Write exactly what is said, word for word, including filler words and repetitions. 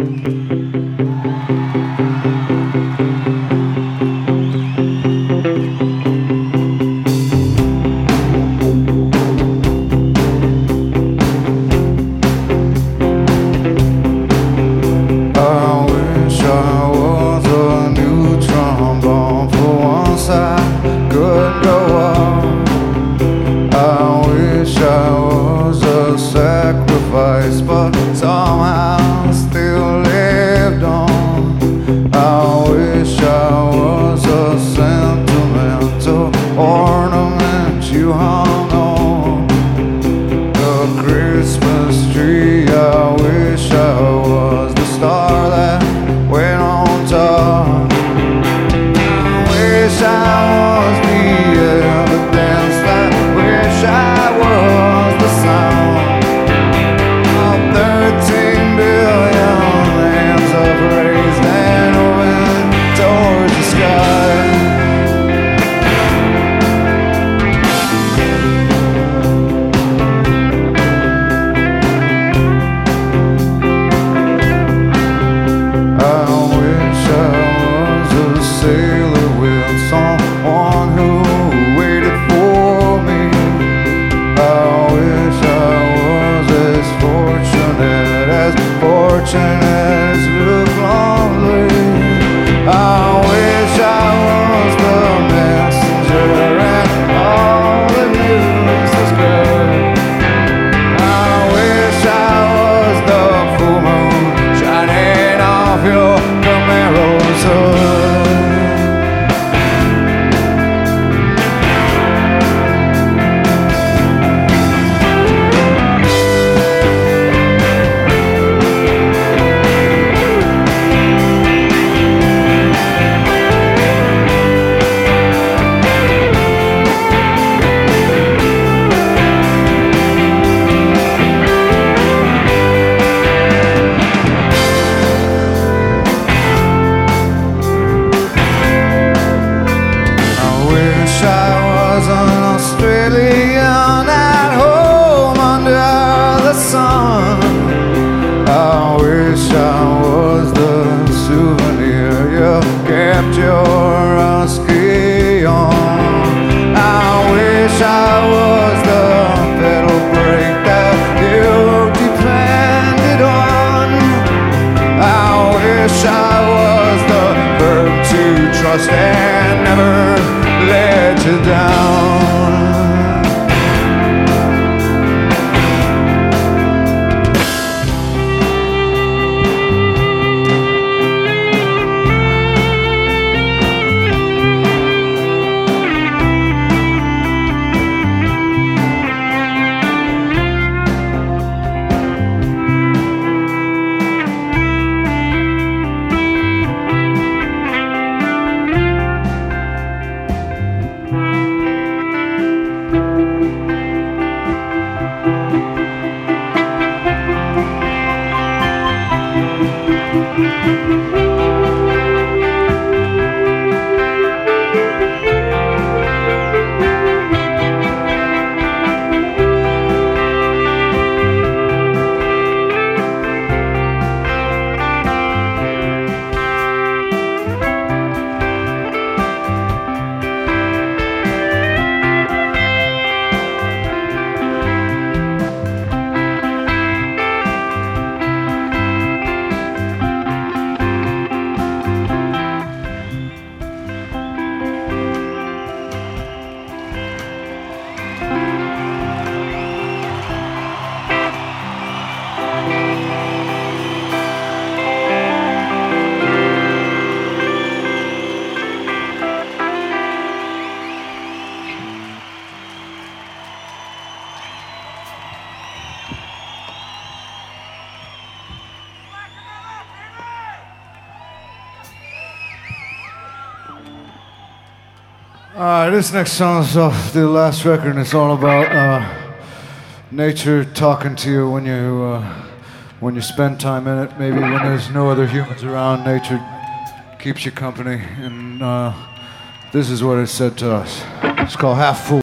But somehow still lived on. I wish I was a sentimental ornament you hung on the Christmas tree. I wish I was the star that went on top. I wish I was the evidence. I wish I was the sound. Thirteen billion hands upraised and open towards the sky. I wish I was a sailor with someone who waited for me. I wish I was as fortunate as fortunate as Luke Longley. I wish I was the messenger and all the news was good. I wish I was the full moon shining off your Camaro's hood. Australian at home under the sun. I wish I was the souvenir you kept your husky on. I wish I was the pedal brake that you depended on. I wish I was the verb to trust and never let you down. Alright, this next song is off the last record, and it's all about uh, nature talking to you when you uh, when you spend time in it. Maybe when there's no other humans around, nature keeps you company. And uh, this is what it said to us. It's called Half Fool.